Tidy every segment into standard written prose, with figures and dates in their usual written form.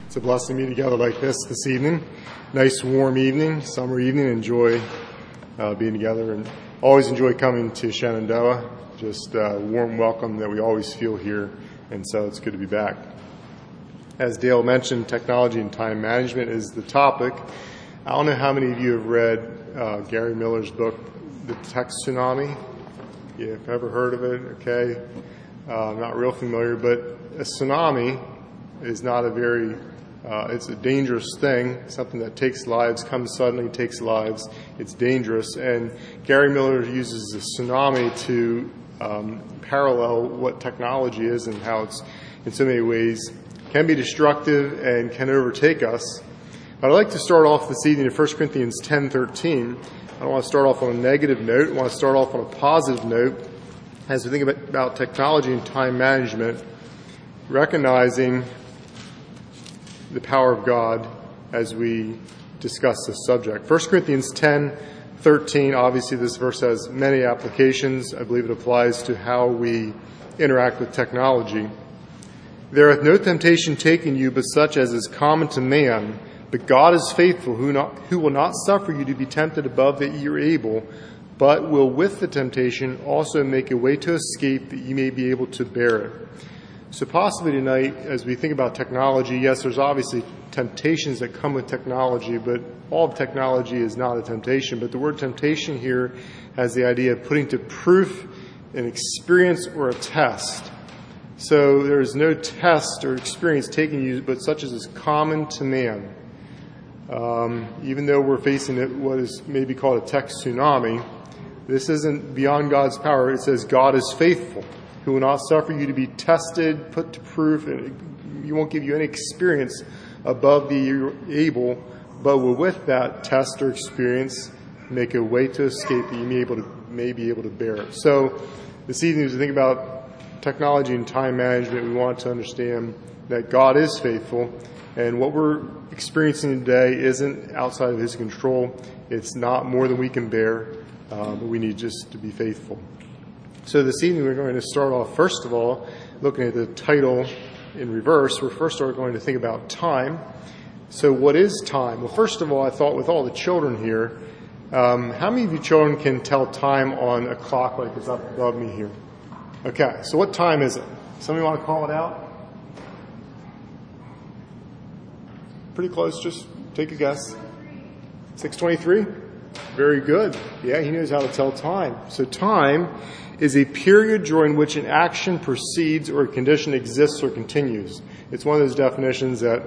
It's a blessing to be together like this evening. Nice warm evening, summer evening. Enjoy being together, and always enjoy coming to Shenandoah. Just a warm welcome that we always feel here, and so it's good to be back. As Dale mentioned, technology and time management is the topic. I don't know how many of you have read Gary Miller's book, The Tech Tsunami. Yeah, if you've ever heard of it, okay. I'm not real familiar, but a tsunami is not a very, it's a dangerous thing, something that takes lives, comes suddenly, takes lives. It's dangerous. And Gary Miller uses the tsunami to parallel what technology is and how it's, in so many ways, can be destructive and can overtake us. But I'd like to start off this evening in 1 Corinthians 10:13. I don't want to start off on a negative note. I want to start off on a positive note as we think about technology and time management, recognizing the power of God as we discuss this subject. 1 Corinthians 10:13, obviously this verse has many applications. I believe it applies to how we interact with technology. There hath no temptation taken you but such as is common to man, but God is faithful, who will not suffer you to be tempted above that ye are able, but will with the temptation also make a way to escape that ye may be able to bear it. So possibly tonight, as we think about technology, yes, there's obviously temptations that come with technology, but all of technology is not a temptation. But the word temptation here has the idea of putting to proof an experience or a test. So there is no test or experience taken you, but such as is common to man. Even though we're facing what is maybe called a tech tsunami, this isn't beyond God's power. It says God is faithful, who will not suffer you to be tested, put to proof, and He won't give you any experience above the you're able, but will with that test or experience make a way to escape that you may be able to bear it. So this evening, as we think about technology and time management, we want to understand that God is faithful, and what we're experiencing today isn't outside of His control. It's not more than we can bear, but we need just to be faithful. So this evening we're going to start off, first of all, looking at the title in reverse. We're first going to think about time. So what is time? Well, first of all, I thought with all the children here, how many of you children can tell time on a clock like it's up above me here? Okay, so what time is it? Somebody want to call it out? Pretty close, just take a guess. 6:23? Very good. Yeah, he knows how to tell time. So time is a period during which an action proceeds or a condition exists or continues. It's one of those definitions that,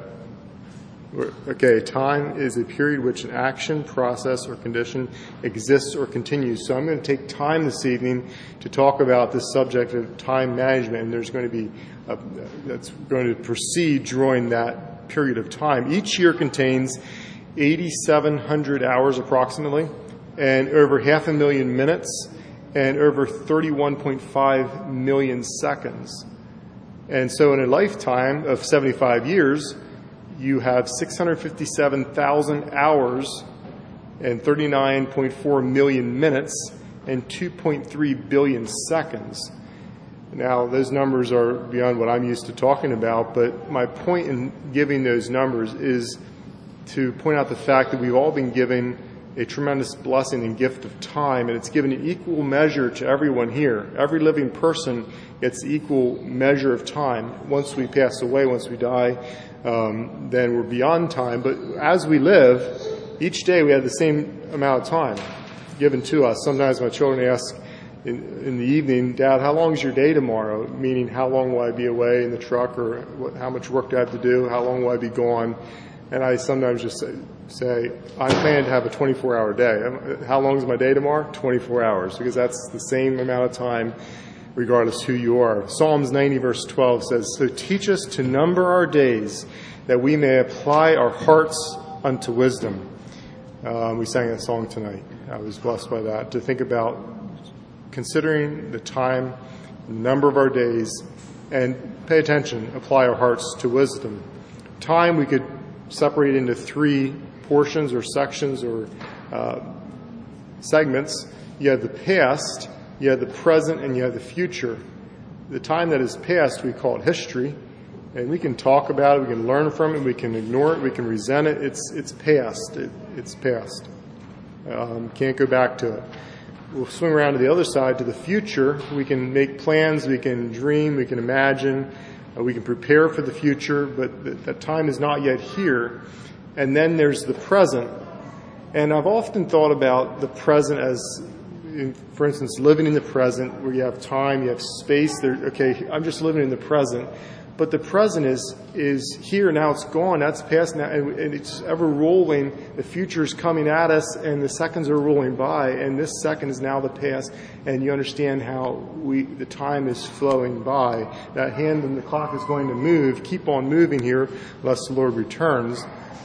time is a period which an action, process, or condition exists or continues. So I'm going to take time this evening to talk about this subject of time management, and there's going to be that's going to proceed during that period of time. Each year contains 8,700 hours approximately, and over 500,000 minutes, and over 31.5 million seconds. And so in a lifetime of 75 years, you have 657,000 hours and 39.4 million minutes and 2.3 billion seconds. Now, those numbers are beyond what I'm used to talking about, but my point in giving those numbers is to point out the fact that we've all been given a tremendous blessing and gift of time, and it's given an equal measure to everyone here. Every living person gets equal measure of time. Once we pass away, once we die, then we're beyond time. But as we live, each day we have the same amount of time given to us. Sometimes my children ask in the evening, Dad, how long is your day tomorrow? Meaning, how long will I be away in the truck, or how much work do I have to do? How long will I be gone? And I sometimes just say, I plan to have a 24-hour day. How long is my day tomorrow? 24 hours, because that's the same amount of time regardless who you are. Psalms 90 verse 12 says, so teach us to number our days that we may apply our hearts unto wisdom. We sang that song tonight. I was blessed by that, to think about considering the time, the number of our days, and pay attention, apply our hearts to wisdom. Time we could separate into three portions or sections or segments. You have the past, you have the present, and you have the future. The time that is past, we call it history. And we can talk about it, we can learn from it, we can ignore it, we can resent it. It's past. It's past. Can't go back to it. We'll swing around to the other side, to the future. We can make plans, we can dream, we can imagine, we can prepare for the future, but that time is not yet here. And then there's the present. And I've often thought about the present as, for instance, living in the present, where you have time, you have space. Okay, I'm just living in the present. But the present is here now. It's gone. That's past now, and it's ever rolling. The future is coming at us, and the seconds are rolling by. And this second is now the past. And you understand how the time is flowing by. That hand on the clock is going to move. Keep on moving here, unless the Lord returns.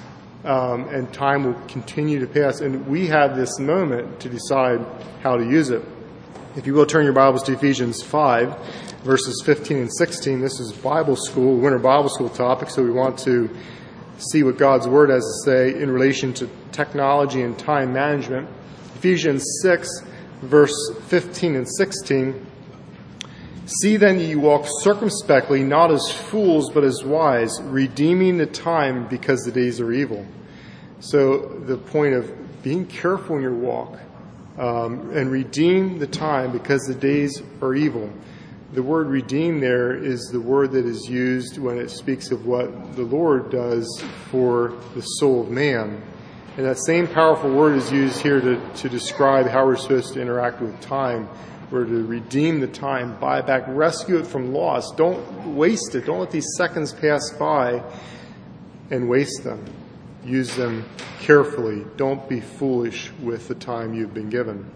And time will continue to pass. And we have this moment to decide how to use it. If you will, turn your Bibles to Ephesians 5, verses 15 and 16. This is Bible school, winter Bible school topic, so we want to see what God's Word has to say in relation to technology and time management. Ephesians 6, verse 15 and 16. See then that you walk circumspectly, not as fools, but as wise, redeeming the time because the days are evil. So the point of being careful in your walk, and redeem the time because the days are evil. The word redeem there is the word that is used when it speaks of what the Lord does for the soul of man. And that same powerful word is used here to describe how we're supposed to interact with time. We're to redeem the time, buy it back, rescue it from loss. Don't waste it. Don't let these seconds pass by and waste them. Use them carefully. Don't be foolish with the time you've been given.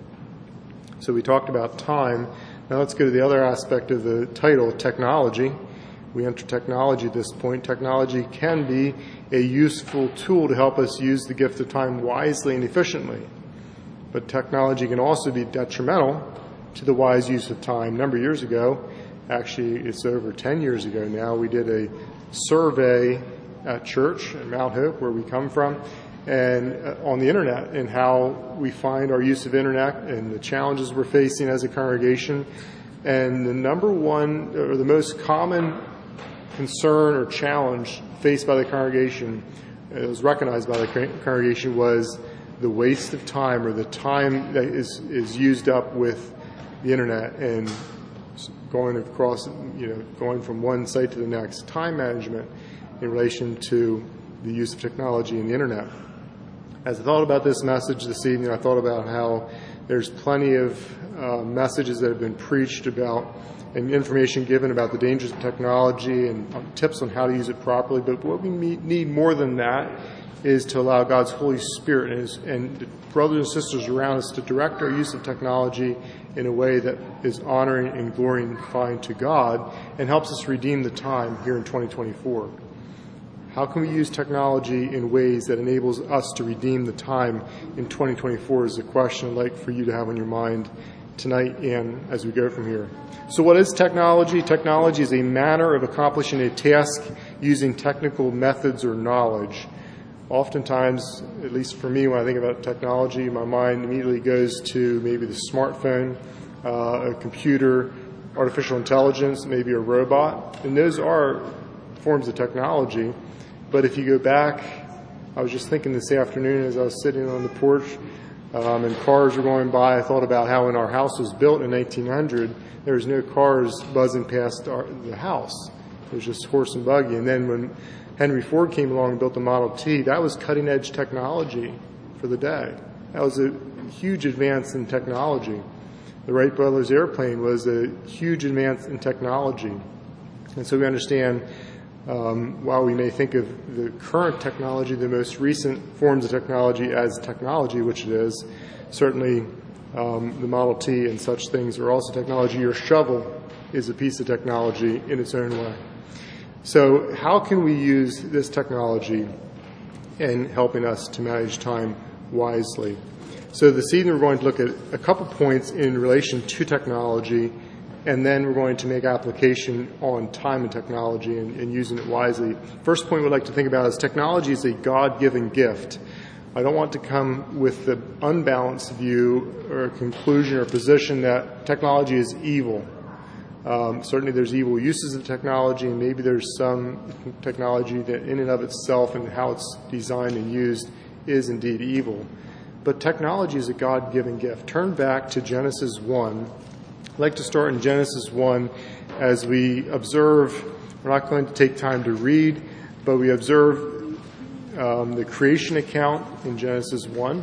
So we talked about time. Now let's go to the other aspect of the title, technology. We enter technology at this point. Technology can be a useful tool to help us use the gift of time wisely and efficiently. But technology can also be detrimental to the wise use of time. A number of years ago, actually it's over 10 years ago now, we did a survey at church in Mount Hope, where we come from, and on the internet, and how we find our use of internet and the challenges we're facing as a congregation. And the number one, or the most common concern or challenge faced by the congregation, it was recognized by the congregation, was the waste of time, or the time that is used up with the internet and going across, going from one site to the next. Time management in relation to the use of technology and the internet. As I thought about this message this evening, I thought about how there's plenty of messages that have been preached about and information given about the dangers of technology and tips on how to use it properly. But what we need more than that is to allow God's Holy Spirit and brothers and sisters around us to direct our use of technology in a way that is honoring and glorifying to God and helps us redeem the time here in 2024. How can we use technology in ways that enables us to redeem the time in 2024 is a question I'd like for you to have on your mind tonight and as we go from here. So what is technology? Technology is a manner of accomplishing a task using technical methods or knowledge. Oftentimes, at least for me, when I think about technology, my mind immediately goes to maybe the smartphone, a computer, artificial intelligence, maybe a robot. And those are forms of technology. But if you go back, I was just thinking this afternoon as I was sitting on the porch and cars were going by, I thought about how when our house was built in 1900, there was no cars buzzing past the house. It was just horse and buggy. And then when Henry Ford came along and built the Model T, that was cutting-edge technology for the day. That was a huge advance in technology. The Wright brothers airplane was a huge advance in technology. And so we understand, while we may think of the current technology, the most recent forms of technology as technology, which it is, certainly the Model T and such things are also technology. Your shovel is a piece of technology in its own way. So how can we use this technology in helping us to manage time wisely? So this evening we're going to look at a couple points in relation to technology, and then we're going to make application on time and technology and using it wisely. First point we'd like to think about is technology is a God-given gift. I don't want to come with the unbalanced view or conclusion or position that technology is evil. Certainly there's evil uses of technology, and maybe there's some technology that in and of itself and how it's designed and used is indeed evil. But technology is a God-given gift. Turn back to Genesis 1. I'd like to start in Genesis 1 as we observe. We're not going to take time to read, but we observe the creation account in Genesis 1.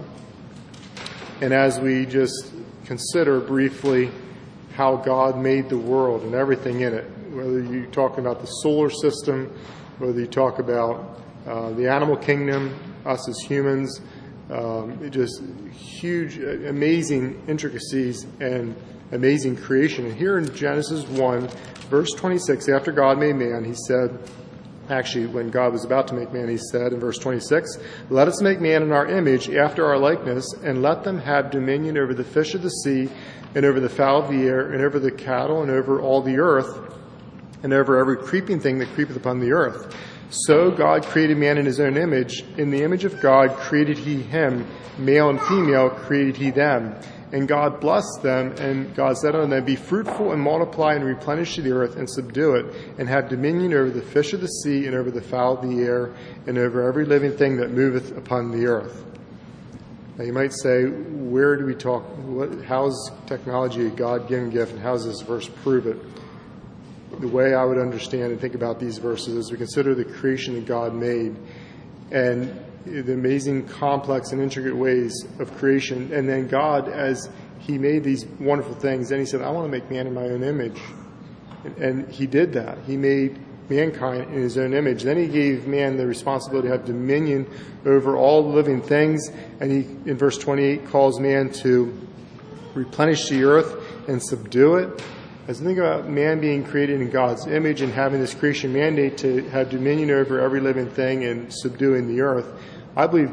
And as we just consider briefly how God made the world and everything in it, whether you talk about the solar system, whether you talk about the animal kingdom, us as humans, just huge, amazing intricacies and amazing creation. And here in Genesis 1, verse 26, after God made man, he said, actually, when God was about to make man, he said in verse 26, "Let us make man in our image, after our likeness, and let them have dominion over the fish of the sea, and over the fowl of the air, and over the cattle, and over all the earth, and over every creeping thing that creepeth upon the earth." So God created man in his own image. In the image of God created he him. Male and female created he them. And God blessed them, and God said unto them, "Be fruitful and multiply and replenish the earth and subdue it, and have dominion over the fish of the sea and over the fowl of the air and over every living thing that moveth upon the earth." Now you might say, where do we talk? How is technology a God-given gift, and how does this verse prove it? The way I would understand and think about these verses is we consider the creation that God made and the amazing, complex, and intricate ways of creation. And then God, as he made these wonderful things, then he said, "I want to make man in my own image." And he did that. He made mankind in his own image. Then he gave man the responsibility to have dominion over all living things. And he, in verse 28, calls man to replenish the earth and subdue it. As we think about man being created in God's image and having this creation mandate to have dominion over every living thing and subduing the earth, I believe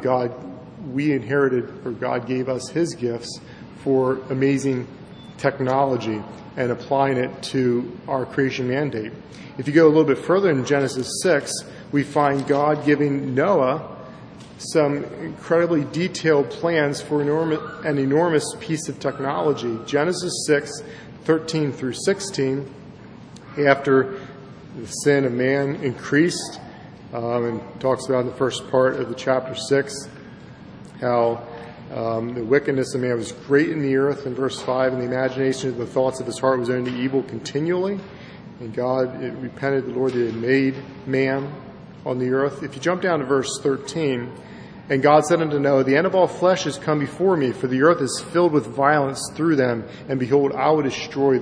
we inherited, or God gave us his gifts for amazing technology and applying it to our creation mandate. If you go a little bit further in Genesis 6, we find God giving Noah some incredibly detailed plans for an enormous piece of technology. Genesis 6, 13 through 16, after the sin of man increased, and talks about in the first part of the chapter 6 how the wickedness of man was great in the earth, in verse 5, and the imagination of the thoughts of his heart was only evil continually. And God repented, the Lord that had made man on the earth. If you jump down to verse 13, "And God said unto Noah, The end of all flesh is come before me, for the earth is filled with violence through them, and behold, I will destroy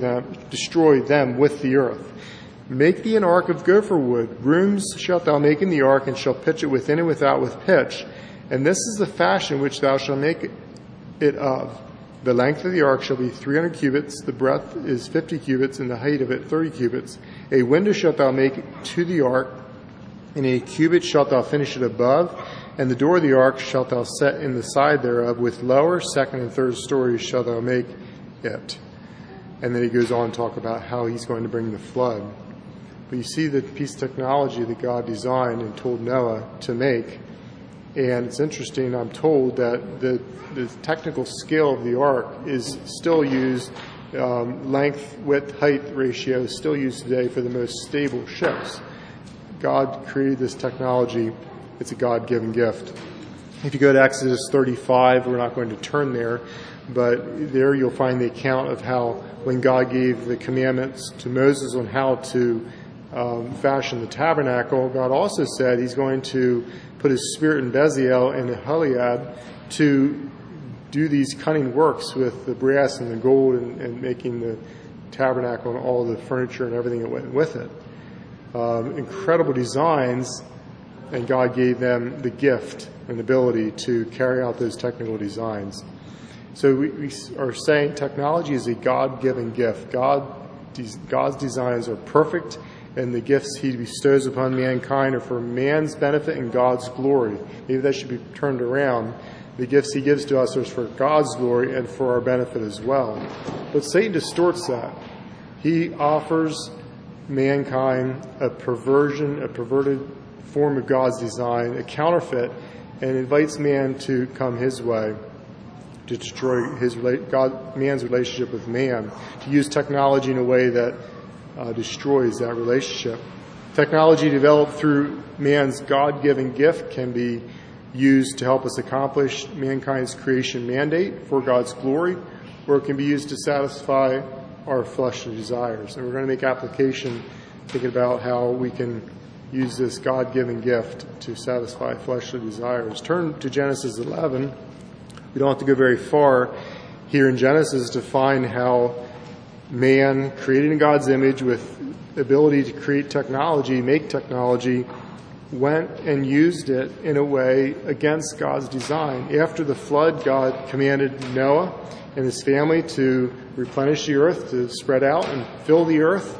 them with the earth. Make thee an ark of gopher wood. Rooms shalt thou make in the ark, and shalt pitch it within and without with pitch. And this is the fashion which thou shalt make it of. The length of the ark shall be 300 cubits, the breadth is 50 cubits, and the height of it 30 cubits. A window shalt thou make to the ark, and a cubit shalt thou finish it above, and the door of the ark shalt thou set in the side thereof, with lower, second, and third stories shalt thou make it." And then he goes on to talk about how he's going to bring the flood. But you see the piece of technology that God designed and told Noah to make. And it's interesting, I'm told that the technical scale of the ark is still used, length, width, height ratio is still used today for the most stable ships. God created this technology. It's a God-given gift. If you go to Exodus 35, we're not going to turn there, but there you'll find the account of how when God gave the commandments to Moses on how to fashion the tabernacle, God also said he's going to put his spirit in Bezalel and Aholiab to do these cunning works with the brass and the gold and making the tabernacle and all the furniture and everything that went with it. Incredible designs, and God gave them the gift and ability to carry out those technical designs. So we are saying technology is a God-given gift. God's designs are perfect, and the gifts he bestows upon mankind are for man's benefit and God's glory. Maybe that should be turned around. The gifts he gives to us are for God's glory and for our benefit as well. But Satan distorts that. He offers mankind a perverted form of God's design, a counterfeit, and invites man to come his way, to destroy man's relationship with man, to use technology in a way that destroys that relationship. Technology developed through man's God-given gift can be used to help us accomplish mankind's creation mandate for God's glory, or it can be used to satisfy our fleshly desires. And we're going to make application thinking about how we can use this God-given gift to satisfy fleshly desires. Turn to Genesis 11. We don't have to go very far here in Genesis to find how man, created in God's image with the ability to create technology, make technology, went and used it in a way against God's design. After the flood, God commanded Noah and his family to replenish the earth, to spread out and fill the earth.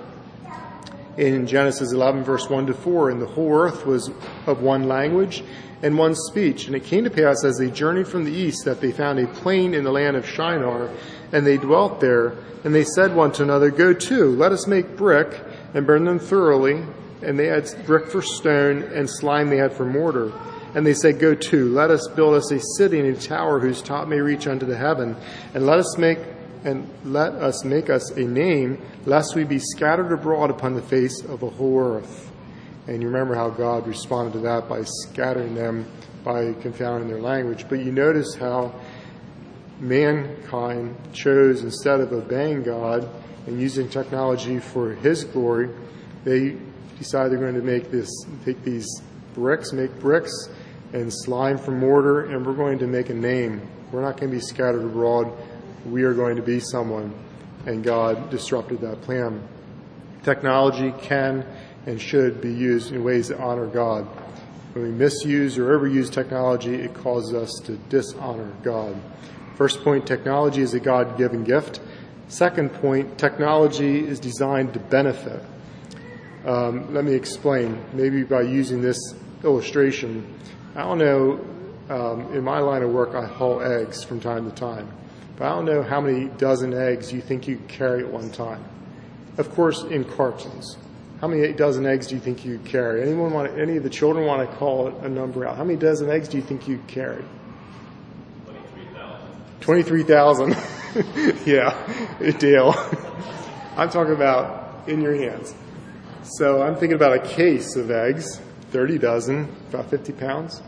In Genesis 11, verse 1 to 4, and the whole earth was of one language and one speech. And it came to pass as they journeyed from the east that they found a plain in the land of Shinar, and they dwelt there. And they said one to another, Go to, let us make brick and burn them thoroughly. And they had brick for stone, and slime they had for mortar. And they said, Go to, let us build us a city and a tower whose top may reach unto the heaven, and let us make us a name, lest we be scattered abroad upon the face of the whole earth. And you remember how God responded to that by scattering them, by confounding their language. But you notice how mankind chose, instead of obeying God and using technology for his glory, they decided they're going to take these bricks, make bricks, and slime for mortar, and we're going to make a name. We're not going to be scattered abroad. We are going to be someone. And God disrupted that plan. Technology can and should be used in ways that honor God. When we misuse or overuse technology, it causes us to dishonor God. First point, technology is a God-given gift. Second point, technology is designed to benefit. Let me explain, maybe by using this illustration. I don't know, in my line of work, I haul eggs from time to time. But I don't know how many dozen eggs you think you could carry at one time. Of course, in cartons. How many dozen eggs do you think you could carry? Any of the children want to call a number out? How many dozen eggs do you think you could carry? 23,000. Yeah, Dale. I'm talking about in your hands. So I'm thinking about a case of eggs, 30 dozen, about 50 pounds.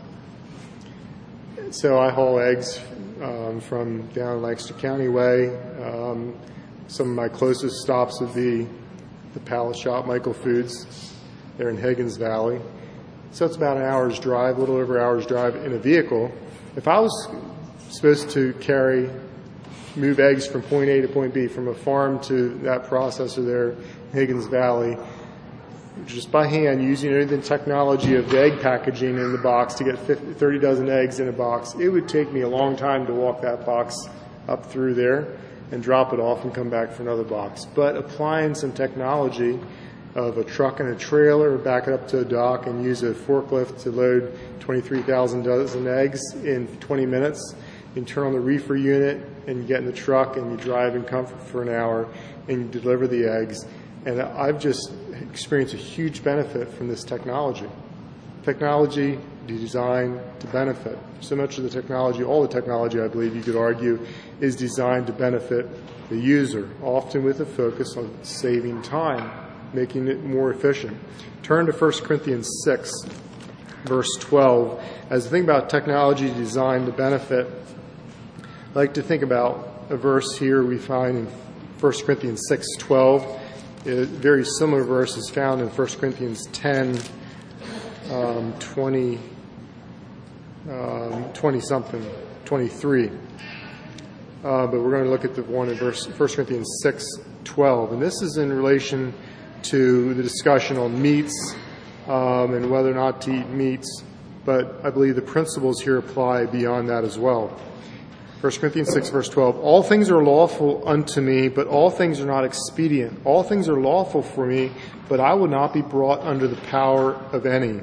So I haul eggs from down Lancaster County way. Some of my closest stops would be the pallet shop, Michael Foods. They're in Higgins Valley. So it's about an hour's drive, a little over an hour's drive in a vehicle. If I was supposed to move eggs from point A to point B, from a farm to that processor there in Higgins Valley, just by hand, using the technology of the egg packaging in the box to get 30 dozen eggs in a box, it would take me a long time to walk that box up through there and drop it off and come back for another box. But applying some technology of a truck and a trailer, back it up to a dock and use a forklift to load 23,000 dozen eggs in 20 minutes, you can turn on the reefer unit and you get in the truck and you drive in comfort for an hour and you deliver the eggs. And I've just experienced a huge benefit from this technology. Technology designed to benefit. So much of the technology, all the technology, I believe you could argue, is designed to benefit the user, often with a focus on saving time, making it more efficient. Turn to 1 Corinthians 6, verse 12. As the thing about technology designed to benefit, I like to think about a verse here we find in 1 Corinthians 6:12. A very similar verse is found in 1 Corinthians 10, 23. But we're going to look at the one in 1 Corinthians 6:12. And this is in relation to the discussion on meats and whether or not to eat meats. But I believe the principles here apply beyond that as well. 1 Corinthians 6, verse 12, all things are lawful unto me, but all things are not expedient. All things are lawful for me, but I will not be brought under the power of any.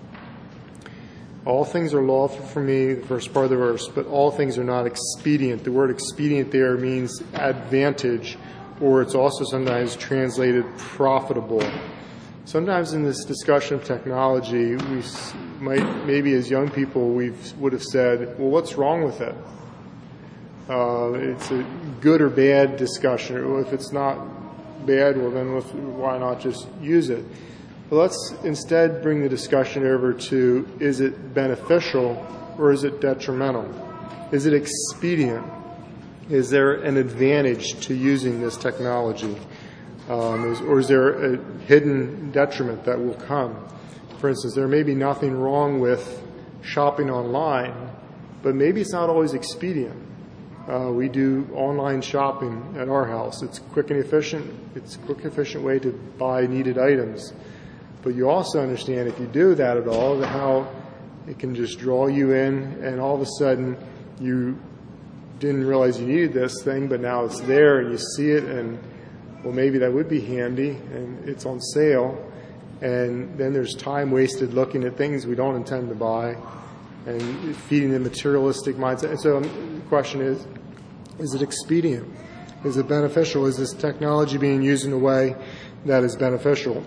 All things are lawful for me, the first part of the verse, but all things are not expedient. The word expedient there means advantage, or it's also sometimes translated profitable. Sometimes in this discussion of technology, we might, maybe as young people, we would have said, well, what's wrong with it? It's a good or bad discussion. Or if it's not bad, well then why not just use it? But let's instead bring the discussion over to, is it beneficial or is it detrimental? Is it expedient? Is there an advantage to using this technology? Or is there a hidden detriment that will come? For instance, there may be nothing wrong with shopping online, but maybe it's not always expedient. We do online shopping at our house. It's quick and efficient. It's a quick, efficient way to buy needed items. But you also understand if you do that at all, how it can just draw you in, and all of a sudden you didn't realize you needed this thing, but now it's there and you see it, and well, maybe that would be handy, and it's on sale. And then there's time wasted looking at things we don't intend to buy and feeding the materialistic mindset. And so the question is it expedient? Is it beneficial? Is this technology being used in a way that is beneficial?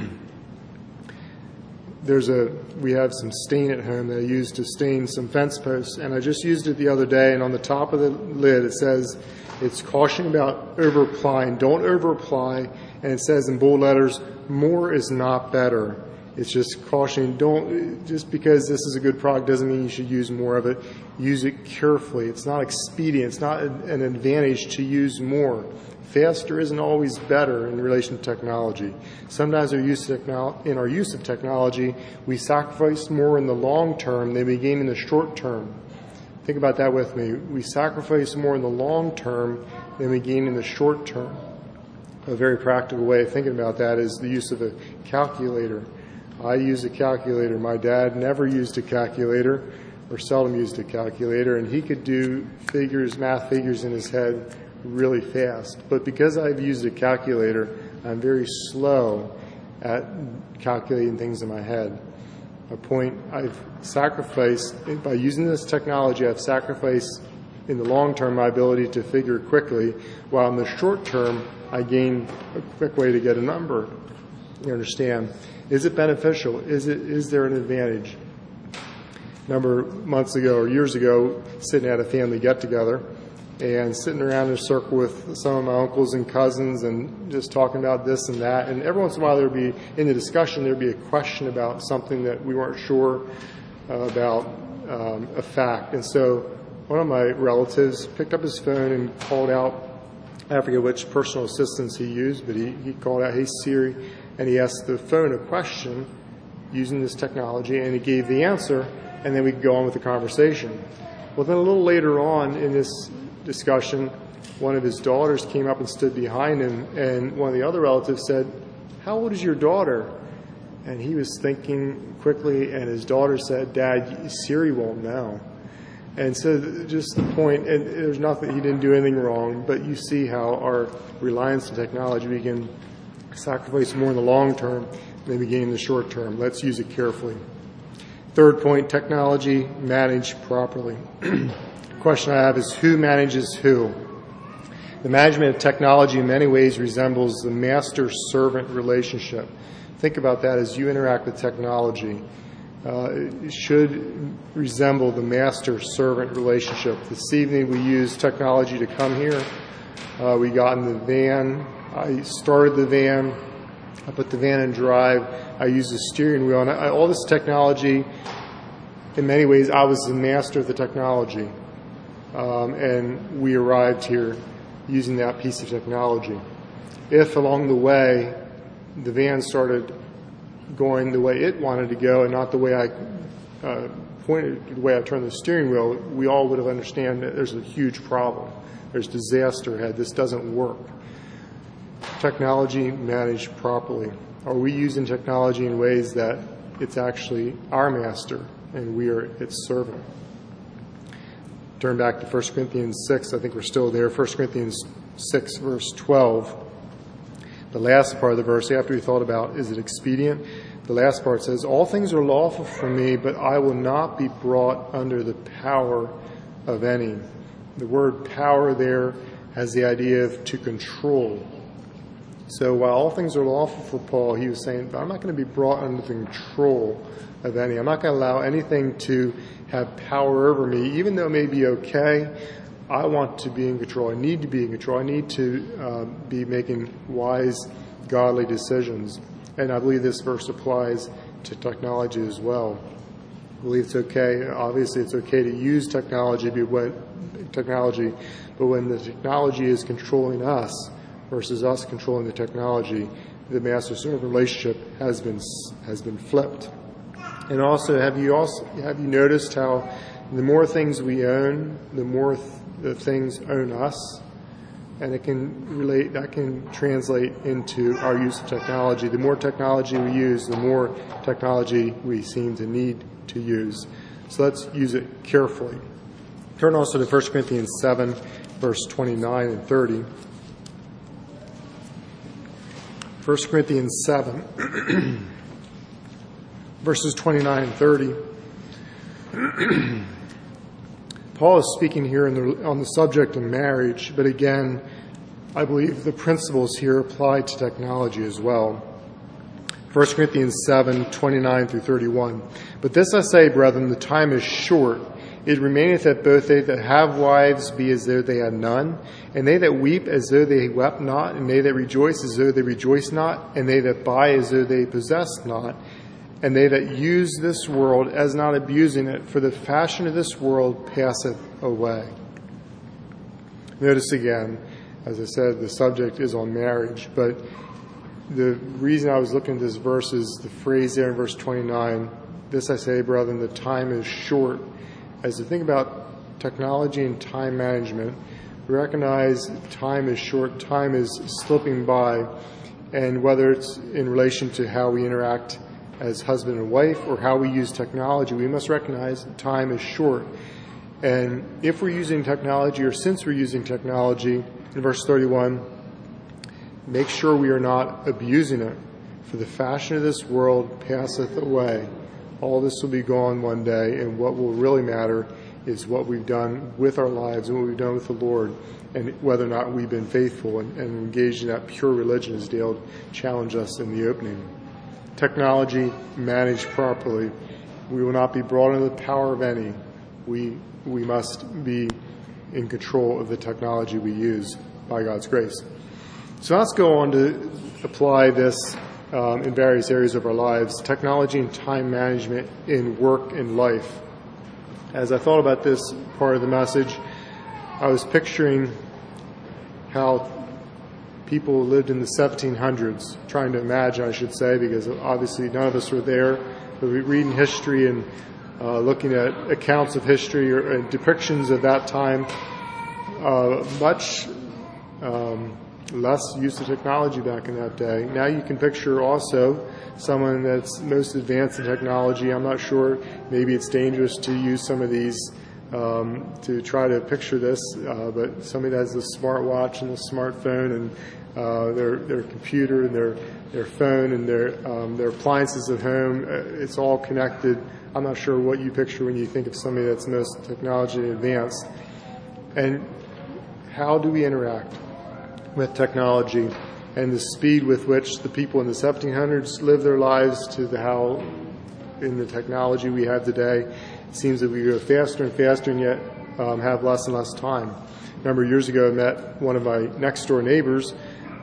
We have some stain at home that I used to stain some fence posts, and I just used it the other day, and on the top of the lid it says, it's caution about over-applying. Don't over-apply, and it says in bold letters, more is not better. It's just cautioning, just because this is a good product doesn't mean you should use more of it. Use it carefully. It's not expedient. It's not an advantage to use more. Faster isn't always better in relation to technology. Sometimes in our use of technology, we sacrifice more in the long term than we gain in the short term. Think about that with me. We sacrifice more in the long term than we gain in the short term. A very practical way of thinking about that is the use of a calculator. I use a calculator. My dad never used a calculator, or seldom used a calculator, and he could do math figures in his head really fast. But because I've used a calculator, I'm very slow at calculating things in my head. A point I've sacrificed, by using this technology, I've sacrificed in the long term my ability to figure quickly, while in the short term I gain a quick way to get a number. You understand? Is it beneficial? Is there an advantage? A number of months ago or years ago, sitting at a family get-together and sitting around in a circle with some of my uncles and cousins and just talking about this and that. And every once in a while there'd be, in the discussion, there'd be a question about something that we weren't sure about, a fact. And so one of my relatives picked up his phone and called out, I forget which personal assistants he used, but he called out, "Hey Siri," and he asked the phone a question using this technology, and it gave the answer, and then we could go on with the conversation. Well, then a little later on in this discussion, one of his daughters came up and stood behind him, and one of the other relatives said, "How old is your daughter?" And he was thinking quickly, and his daughter said, "Dad, Siri won't know." And so just the point, and there's nothing, he didn't do anything wrong, but you see how our reliance on technology, we can sacrifice more in the long term than we gain in the short term. Let's use it carefully. Third point, technology managed properly. The question I have is, who manages who? The management of technology in many ways resembles the master-servant relationship. Think about that as you interact with technology. It should resemble the master-servant relationship. This evening we used technology to come here. We got in the van. I started the van. I put the van in drive. I used the steering wheel. And all this technology, in many ways, I was the master of the technology. And we arrived here using that piece of technology. If along the way the van started going the way it wanted to go and not the way I pointed, the way I turned the steering wheel, we all would have understood that there's a huge problem. There's disaster ahead. This doesn't work. Technology managed properly. Are we using technology in ways that it's actually our master and we are its servant? Turn back to 1 Corinthians 6. I think we're still there. 1 Corinthians 6, verse 12. The last part of the verse, after we thought about, is it expedient? The last part says, "All things are lawful for me, but I will not be brought under the power of any." The word power there has the idea of to control. So while all things are lawful for Paul, he was saying, I'm not going to be brought under the control of any. I'm not going to allow anything to have power over me. Even though it may be okay, I want to be in control. I need to be in control. I need to be making wise, godly decisions. And I believe this verse applies to technology as well. I believe it's okay. Obviously, it's okay to use technology, but when the technology is controlling us versus us controlling the technology, the master-servant relationship has been flipped. And also, have you noticed how the more things we own, the more the things own us, and that can translate into our use of technology. The more technology we use, the more technology we seem to need to use. So let's use it carefully. Turn also to 1 Corinthians 7, verse 29 and 30. 1 Corinthians 7, verses 29 and 30. Paul is speaking here on the subject of marriage, but again, I believe the principles here apply to technology as well. 1 Corinthians 7, 29 through 31. But this I say, brethren, the time is short. It remaineth that both they that have wives be as though they had none, and they that weep as though they wept not, and they that rejoice as though they rejoice not, and they that buy as though they possess not, and they that use this world as not abusing it, for the fashion of this world passeth away. Notice again, as I said, the subject is on marriage, but the reason I was looking at this verse is the phrase there in verse 29, this I say, brethren, the time is short. As we think about technology and time management, we recognize time is short, time is slipping by, and whether it's in relation to how we interact as husband and wife or how we use technology, we must recognize time is short. And if we're using technology, or since we're using technology, in verse 31, make sure we are not abusing it. For the fashion of this world passeth away. All this will be gone one day, and what will really matter is what we've done with our lives and what we've done with the Lord, and whether or not we've been faithful and engaged in that pure religion, as Dale challenged us in the opening. Technology managed properly, we will not be brought under the power of any. We must be in control of the technology we use by God's grace. So let's go on to apply this in various areas of our lives, technology and time management in work and life. As I thought about this part of the message, I was picturing how people lived in the 1700s, trying to imagine, I should say, because obviously none of us were there, but we read in history and looking at accounts of history or depictions of that time, much less use of technology back in that day. Now you can picture also someone that's most advanced in technology. I'm not sure, maybe it's dangerous to use some of these to try to picture this, but somebody that has the smartwatch and the smartphone and their computer and their phone and their appliances at home, it's all connected. I'm not sure what you picture when you think of somebody that's most technology advanced. And how do we interact with technology and the speed with which the people in the 1700s lived their lives to how in the technology we have today? It seems that we go faster and faster and yet have less and less time. A number of years ago, I met one of my next-door neighbors,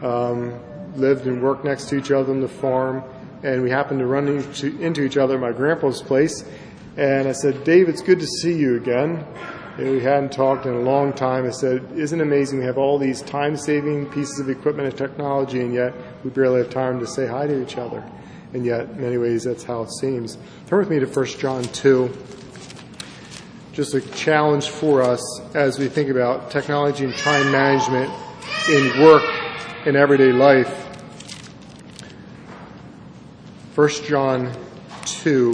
lived and worked next to each other on the farm, and we happened to run into each other at my grandpa's place. And I said, Dave, it's good to see you again. And we hadn't talked in a long time. I said, isn't it amazing we have all these time-saving pieces of equipment and technology, and yet we barely have time to say hi to each other. And yet, in many ways, that's how it seems. Turn with me to 1 John 2. Just a challenge for us as we think about technology and time management in work and everyday life. 1 John 2,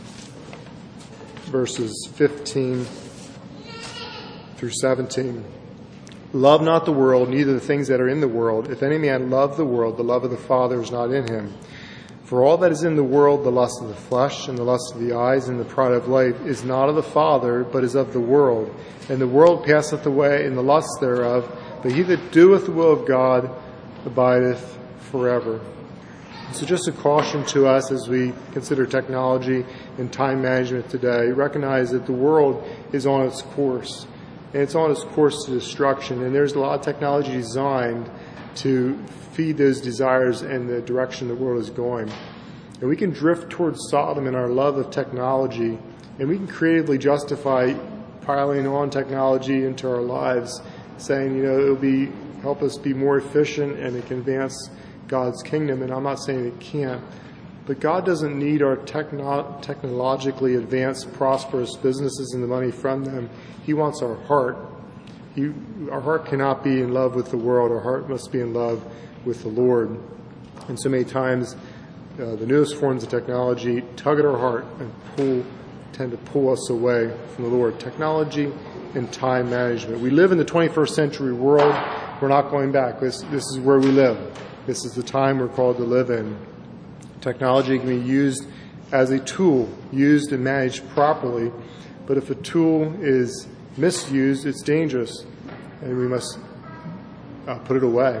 verses 15 through 17. Love not the world, neither the things that are in the world. If any man love the world, the love of the Father is not in him. For all that is in the world, the lust of the flesh, and the lust of the eyes, and the pride of life, is not of the Father, but is of the world. And the world passeth away, and the lust thereof, but he that doeth the will of God abideth forever. So just a caution to us as we consider technology and time management today. Recognize that the world is on its course. and it's on its course to destruction. And there's a lot of technology designed to feed those desires and the direction the world is going. And we can drift towards Sodom in our love of technology, and we can creatively justify piling on technology into our lives, saying, it'll help us be more efficient and it can advance God's kingdom. And I'm not saying it can't, but God doesn't need our technologically advanced, prosperous businesses and the money from them. He wants our heart. Our heart cannot be in love with the world. Our heart must be in love with the Lord. And so many times, the newest forms of technology tug at our heart and tend to pull us away from the Lord. Technology and time management. We live in the 21st century world. We're not going back. This is where we live. This is the time we're called to live in. Technology can be used as a tool, used and managed properly. But if a tool is misused, it's dangerous, and we must put it away.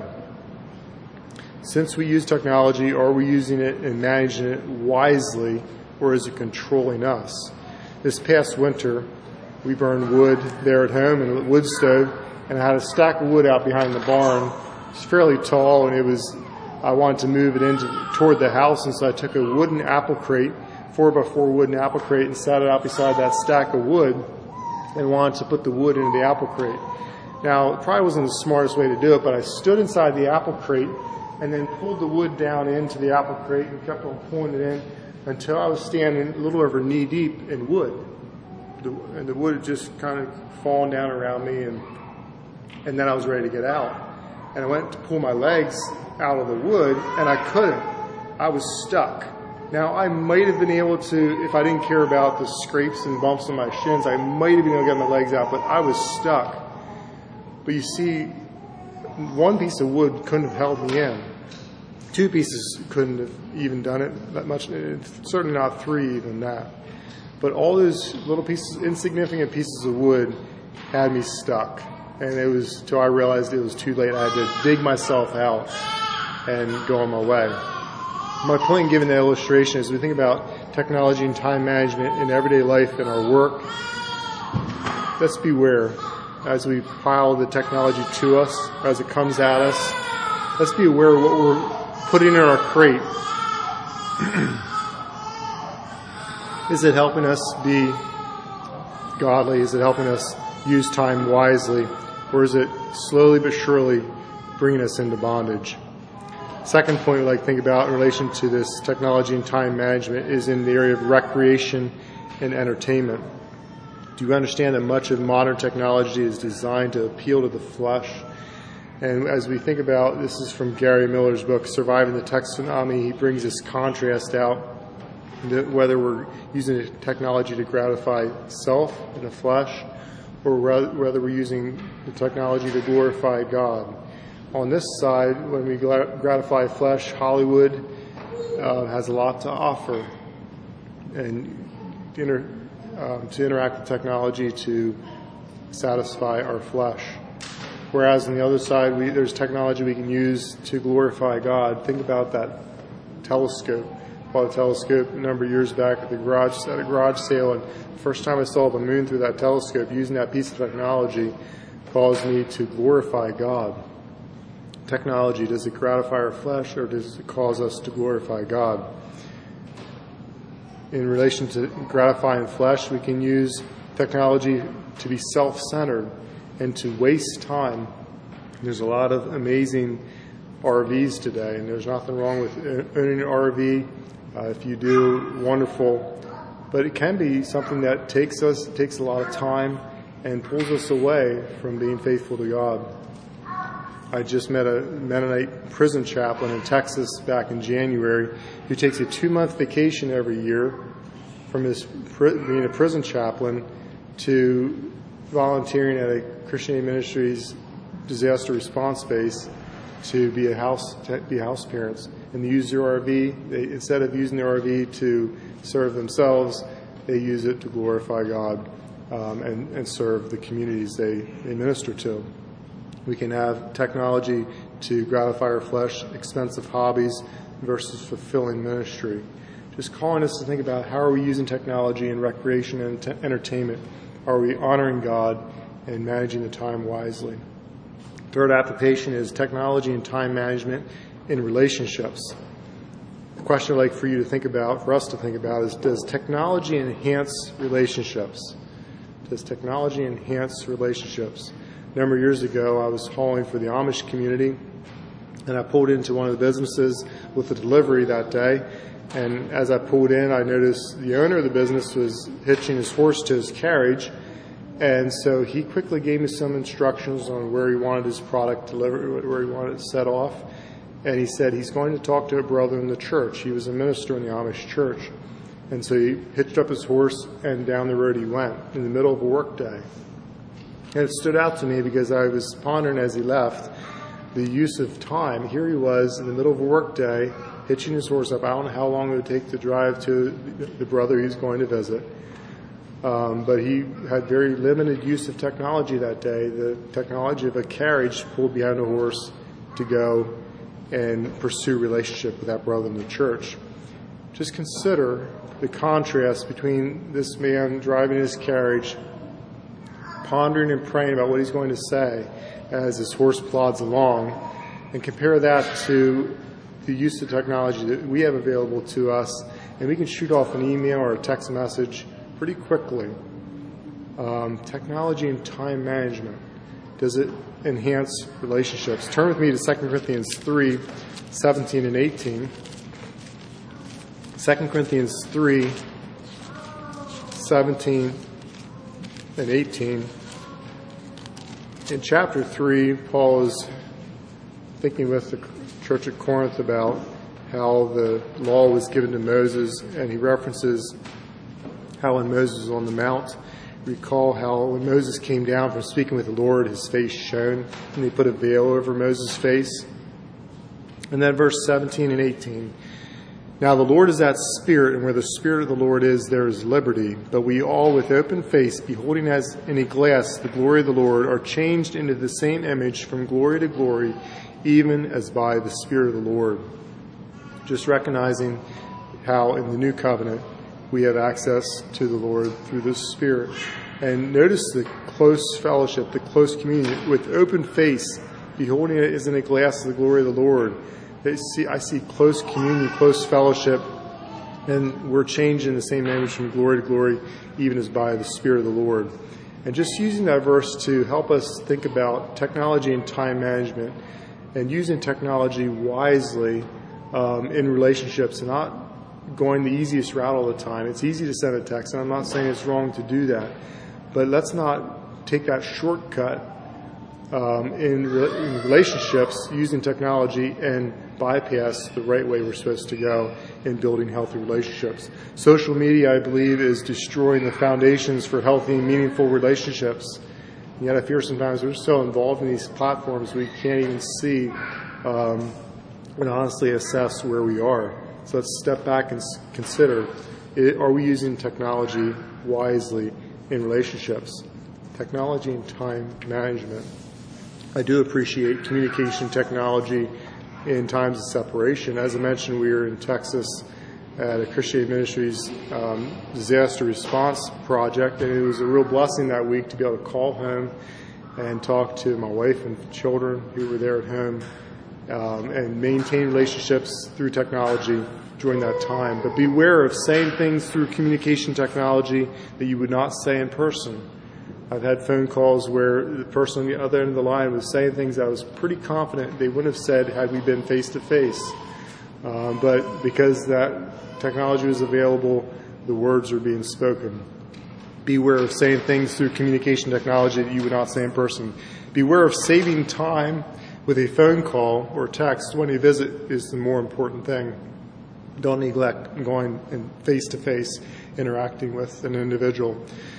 Since we use technology, are we using it and managing it wisely, or is it controlling us? This past winter, we burned wood there at home in a wood stove, and I had a stack of wood out behind the barn. It's fairly tall, and I wanted to move it toward the house, and so I took a wooden apple crate, 4x4 wooden apple crate, and sat it out beside that stack of wood, and wanted to put the wood into the apple crate. Now, it probably wasn't the smartest way to do it, but I stood inside the apple crate and then pulled the wood down into the apple crate and kept on pulling it in until I was standing a little over knee deep in wood. And the wood had just kind of fallen down around me, and then I was ready to get out. And I went to pull my legs out of the wood, and I couldn't. I was stuck. Now, I might have been able to, if I didn't care about the scrapes and bumps on my shins, I might have been able to get my legs out, but I was stuck. But you see, one piece of wood couldn't have held me in. Two pieces couldn't have even done it that much, certainly not three, even that. But all those little pieces, insignificant pieces of wood, had me stuck. And it was till I realized it was too late. I had to dig myself out and go on my way. My point in giving that illustration is we think about technology and time management in everyday life and our work. Let's beware as we pile the technology to us, as it comes at us. Let's be aware of what we're putting in our crate. Is it helping us be godly? Is it helping us use time wisely? Or is it slowly but surely bringing us into bondage? Second point I'd like to think about in relation to this technology and time management is in the area of recreation and entertainment. Do you understand that much of modern technology is designed to appeal to the flesh? And as we think about, this is from Gary Miller's book, Surviving the Tech Tsunami, he brings this contrast out, that whether we're using technology to gratify self and the flesh, or whether we're using the technology to glorify God. On this side, when we gratify flesh, Hollywood has a lot to offer, and to interact with technology to satisfy our flesh. Whereas on the other side, there's technology we can use to glorify God. Think about that telescope. I bought a telescope a number of years back at a garage sale, and the first time I saw the moon through that telescope, using that piece of technology caused me to glorify God. Technology, does it gratify our flesh, or does it cause us to glorify God? In relation to gratifying flesh, we can use technology to be self-centered and to waste time. There's a lot of amazing RVs today, and there's nothing wrong with owning an RV. If you do, wonderful. But it can be something that takes a lot of time and pulls us away from being faithful to God. I just met a Mennonite prison chaplain in Texas back in January who takes a 2-month vacation every year from his being a prison chaplain to volunteering at a Christian Aid Ministries disaster response base to be house parents. And they use their RV. Instead of using their RV to serve themselves, they use it to glorify God and serve the communities they minister to. We can have technology to gratify our flesh, expensive hobbies versus fulfilling ministry. Just calling us to think about how are we using technology in recreation and entertainment? Are we honoring God and managing the time wisely. Third application is technology and time management in relationships. The question I'd like for you to think about, for us to think about, is does technology enhance relationships? Does technology enhance relationships? A number of years ago, I was hauling for the Amish community, and I pulled into one of the businesses with a delivery that day. And as I pulled in, I noticed the owner of the business was hitching his horse to his carriage. And so he quickly gave me some instructions on where he wanted his product delivered, where he wanted it set off. And he said he's going to talk to a brother in the church. He was a minister in the Amish church. And so he hitched up his horse, and down the road he went in the middle of a work day. And it stood out to me because I was pondering as he left the use of time. Here he was in the middle of a work day, hitching his horse up. I don't know how long it would take to drive to the brother he's going to visit. But he had very limited use of technology that day, the technology of a carriage pulled behind a horse to go and pursue relationship with that brother in the church. Just consider the contrast between this man driving his carriage, pondering and praying about what he's going to say as his horse plods along, and compare that to the use of technology that we have available to us, and we can shoot off an email or a text message pretty quickly. Technology and time management, does it enhance relationships? Turn with me to 2 Corinthians 3, 17 and 18. 2 Corinthians 3, 17 and 18. In chapter 3, Paul is thinking with the church at Corinth about how the law was given to Moses, and he references how when Moses was on the mount, recall how when Moses came down from speaking with the Lord, his face shone, and they put a veil over Moses' face. And then verse 17 and 18. Now the Lord is that Spirit, and where the Spirit of the Lord is, there is liberty. But we all with open face, beholding as in a glass the glory of the Lord, are changed into the same image from glory to glory, even as by the Spirit of the Lord. Just recognizing how in the new covenant we have access to the Lord through the Spirit. And notice the close fellowship, the close communion, with open face, beholding it as in a glass of the glory of the Lord. I see close communion, close fellowship, and we're changed in the same image from glory to glory, even as by the Spirit of the Lord. And just using that verse to help us think about technology and time management, and using technology wisely in relationships, and not going the easiest route all the time. It's easy to send a text, and I'm not saying it's wrong to do that, but let's not take that shortcut in relationships using technology and bypass the right way we're supposed to go in building healthy relationships. Social media, I believe, is destroying the foundations for healthy and meaningful relationships. And yet I fear sometimes we're so involved in these platforms we can't even see and honestly assess where we are. So let's step back and consider, are we using technology wisely in relationships? Technology and time management. I do appreciate communication technology in times of separation. As I mentioned, we were in Texas at a Christian Aid Ministries disaster response project, and it was a real blessing that week to be able to call home and talk to my wife and children who were there at home and maintain relationships through technology during that time. But beware of saying things through communication technology that you would not say in person. I've had phone calls where the person on the other end of the line was saying things I was pretty confident they wouldn't have said had we been face-to-face. But because that technology was available, the words were being spoken. Beware of saying things through communication technology that you would not say in person. Beware of saving time with a phone call or text when a visit is the more important thing. Don't neglect going and face-to-face interacting with an individual.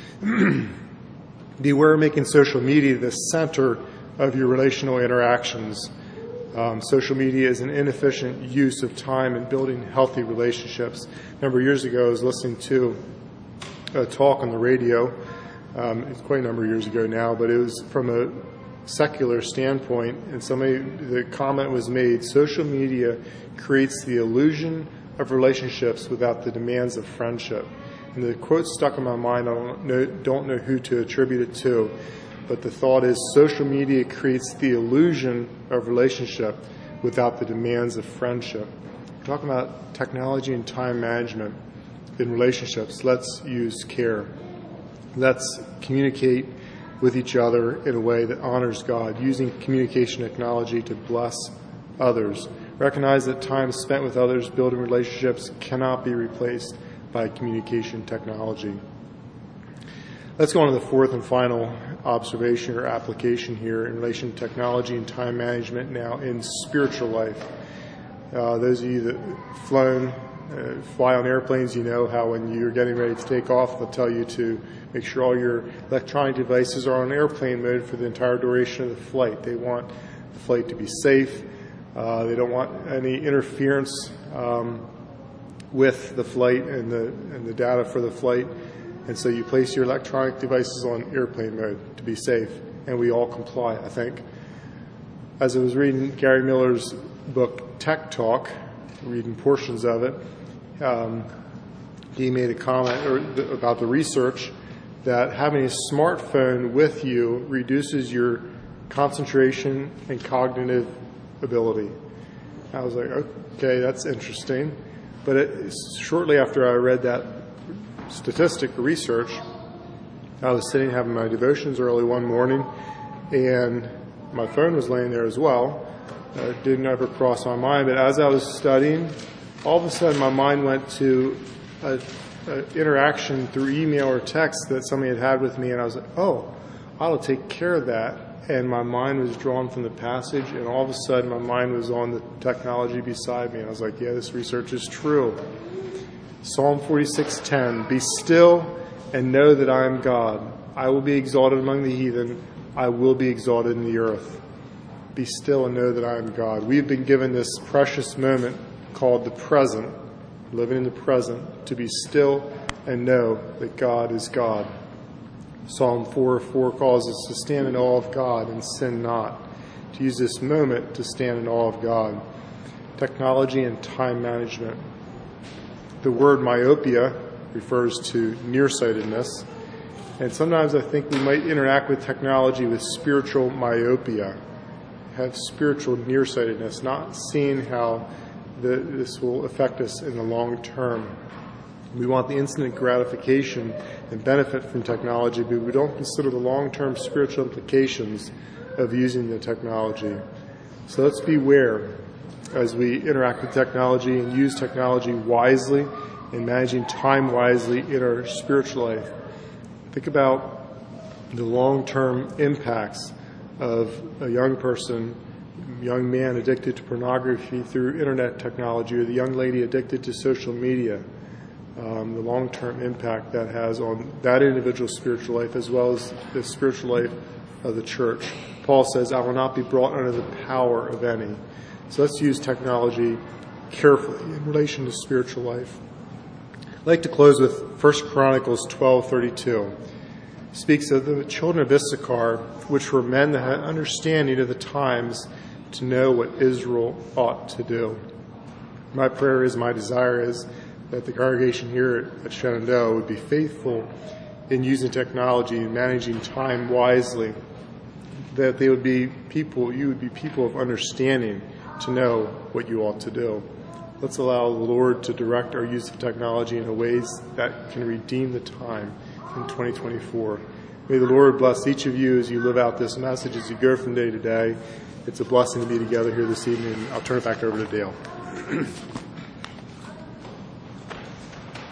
Beware of making social media the center of your relational interactions. Social media is an inefficient use of time in building healthy relationships. A number of years ago, I was listening to a talk on the radio. It's quite a number of years ago now, but it was from a secular standpoint, and the comment was made, social media creates the illusion of relationships without the demands of friendship. And the quote stuck in my mind. I don't know who to attribute it to, But the thought is social media creates the illusion of relationship without the demands of friendship. We're talking about technology and time management in relationships. Let's use care. Let's communicate with each other in a way that honors God, using communication technology to bless others. Recognize that time spent with others building relationships cannot be replaced by communication technology. Let's go on to the fourth and final observation or application here in relation to technology and time management now in spiritual life. Those of you that fly on airplanes, you know how when you're getting ready to take off, they'll tell you to make sure all your electronic devices are on airplane mode for the entire duration of the flight. They want the flight to be safe. They don't want any interference with the flight and the data for the flight. And so you place your electronic devices on airplane mode to be safe, and we all comply, I think. As I was reading Gary Miller's book, Tech Talk, reading portions of it, he made a comment about the research that having a smartphone with you reduces your concentration and cognitive ability. I was like, okay, that's interesting. But shortly after I read that statistic, research, I was sitting having my devotions early one morning, and my phone was laying there as well. It didn't ever cross my mind, but as I was studying, all of a sudden my mind went to an interaction through email or text that somebody had had with me, and I was like, oh, I'll take care of that. And my mind was drawn from the passage, and all of a sudden my mind was on the technology beside me, and I was like, yeah, this research is true. Psalm 46:10, be still and know that I am God. I will be exalted among the heathen. I will be exalted in the earth. Be still and know that I am God. We've been given this precious moment called the present, living in the present, to be still and know that God is God. Psalm 4:4 calls us to stand in awe of God and sin not, to use this moment to stand in awe of God. Technology and time management. The word myopia refers to nearsightedness, and sometimes I think we might interact with technology with spiritual myopia, have spiritual nearsightedness, not seeing how this will affect us in the long term. We want the instant gratification and benefit from technology, but we don't consider the long-term spiritual implications of using the technology. So let's beware as we interact with technology and use technology wisely and managing time wisely in our spiritual life. Think about the long-term impacts of a young person, young man addicted to pornography through internet technology, or the young lady addicted to social media. The long-term impact that has on that individual's spiritual life as well as the spiritual life of the church. Paul says, I will not be brought under the power of any. So let's use technology carefully in relation to spiritual life. I'd like to close with 1 Chronicles 12:32. It speaks of the children of Issachar, which were men that had understanding of the times to know what Israel ought to do. My prayer is, my desire is, that the congregation here at Shenandoah would be faithful in using technology and managing time wisely, that they would be people, you would be people of understanding to know what you ought to do. Let's allow the Lord to direct our use of technology in ways that can redeem the time in 2024. May the Lord bless each of you as you live out this message, as you go from day to day. It's a blessing to be together here this evening. I'll turn it back over to Dale.